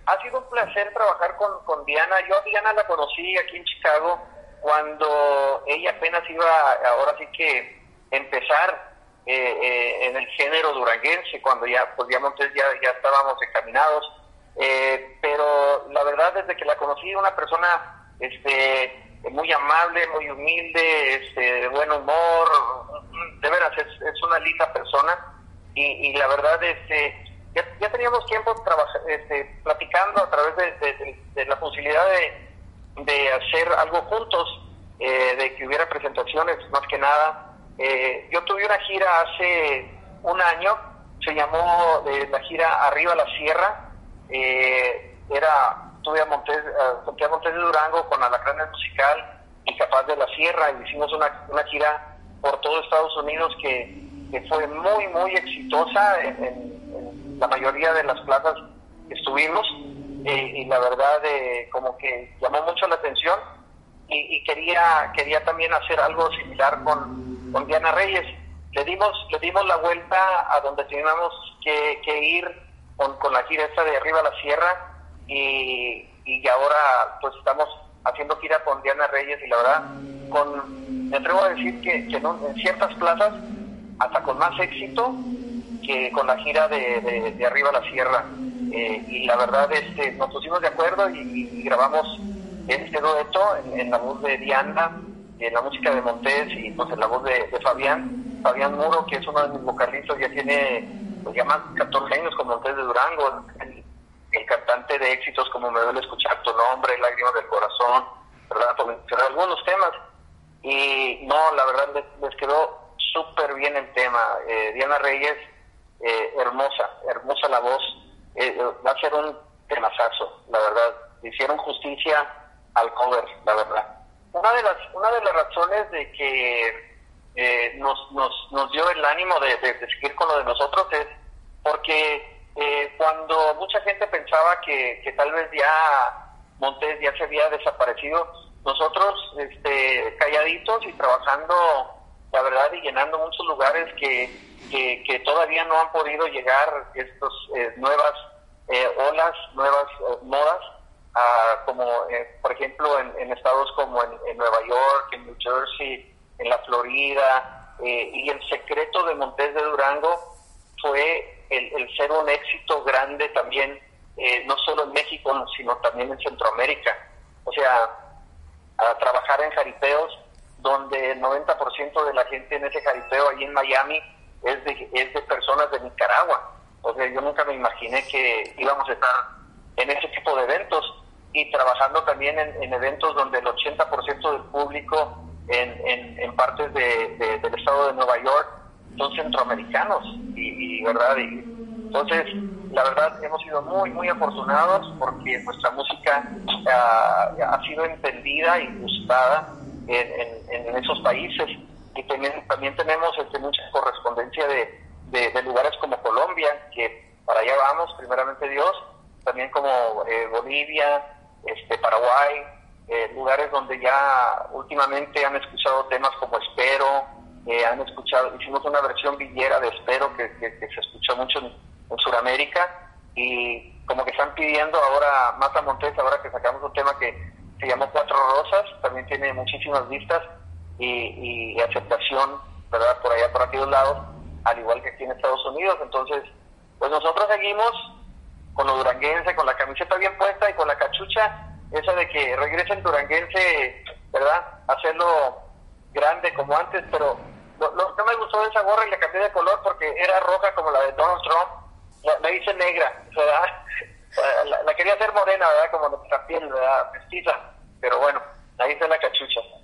ha sido un placer trabajar con Diana. Yo a Diana la conocí aquí en Chicago cuando ella apenas iba, ahora sí que empezar en el género duranguense, cuando ya, pues ya Montés ya estábamos encaminados. Pero la verdad, desde que la conocí, una persona muy amable, muy humilde, de buen humor, de veras es una linda persona, y la verdad ya teníamos tiempo platicando a través de la posibilidad de hacer algo juntos, de que hubiera presentaciones, más que nada. Yo tuve una gira hace un año, se llamó la gira Arriba la Sierra. Tuve a Montés de Durango con Alacranes Musical y Capaz de la Sierra, y hicimos una gira por todo Estados Unidos que fue muy, muy exitosa en la mayoría de las plazas que estuvimos, y la verdad como que llamó mucho la atención, y quería también hacer algo similar con Diana Reyes. Le dimos la vuelta a donde teníamos que ir con la gira esta de Arriba la Sierra, y ahora pues estamos haciendo gira con Diana Reyes, y la verdad me atrevo a decir que en ciertas plazas hasta con más éxito que con la gira de Arriba la Sierra, y la verdad nos pusimos de acuerdo y grabamos este dueto en la voz de Diana, en la música de Montés, y pues en la voz de Fabián Muro, que es uno de mis vocalistas. Ya tiene pues ya más de 14 años con Montés de Durango, el cantante de éxitos como Me duele escuchar tu nombre, Lágrimas del corazón, ¿verdad? Por mencionar algunos temas. Y no, la verdad les quedó súper bien el tema. Diana Reyes, hermosa la voz, va a ser un temazazo, la verdad. Hicieron justicia al cover, la verdad. Una de las razones de que nos dio el ánimo de seguir con lo de nosotros es porque cuando mucha gente pensaba que tal vez ya Montés ya se había desaparecido, nosotros calladitos y trabajando, la verdad, y llenando muchos lugares que todavía no han podido llegar estos nuevas olas, nuevas modas, como por ejemplo en estados como en Nueva York, en New Jersey, en la Florida, y el secreto de Montés de Durango fue el ser un éxito grande también, no solo en México, sino también en Centroamérica. O sea, a trabajar en jaripeos donde el 90% de la gente en ese jaripeo ahí en Miami es de personas de Nicaragua. O sea, yo nunca me imaginé que íbamos a estar en ese tipo de eventos, y trabajando también en eventos donde el 80% del público en partes del estado de Nueva York son centroamericanos, y verdad, y entonces la verdad hemos sido muy, muy afortunados porque nuestra música ha sido entendida y gustada en esos países, y también tenemos mucha correspondencia de lugares como Colombia, que para allá vamos, primeramente Dios, también como Bolivia, Paraguay, lugares donde ya últimamente han escuchado temas como Espero, hicimos una versión villera de Espero que se escuchó mucho en Sudamérica, y como que están pidiendo ahora más a Montés, ahora que sacamos un tema que se llamó Cuatro Rosas, también tiene muchísimas vistas y aceptación, ¿verdad? Por allá, por aquellos lados, al igual que aquí en Estados Unidos. Entonces, pues nosotros seguimos con lo duranguense, con la camiseta bien puesta y con la cachucha esa de que regrese el duranguense, ¿verdad? Hacerlo grande como antes, pero lo que me gustó de esa gorra, y le cambié de color porque era roja como la de Donald Trump, la hice negra, ¿verdad? La quería hacer morena, ¿verdad? Como nuestra piel, ¿verdad? Mestiza, pero bueno, ahí está la cachucha.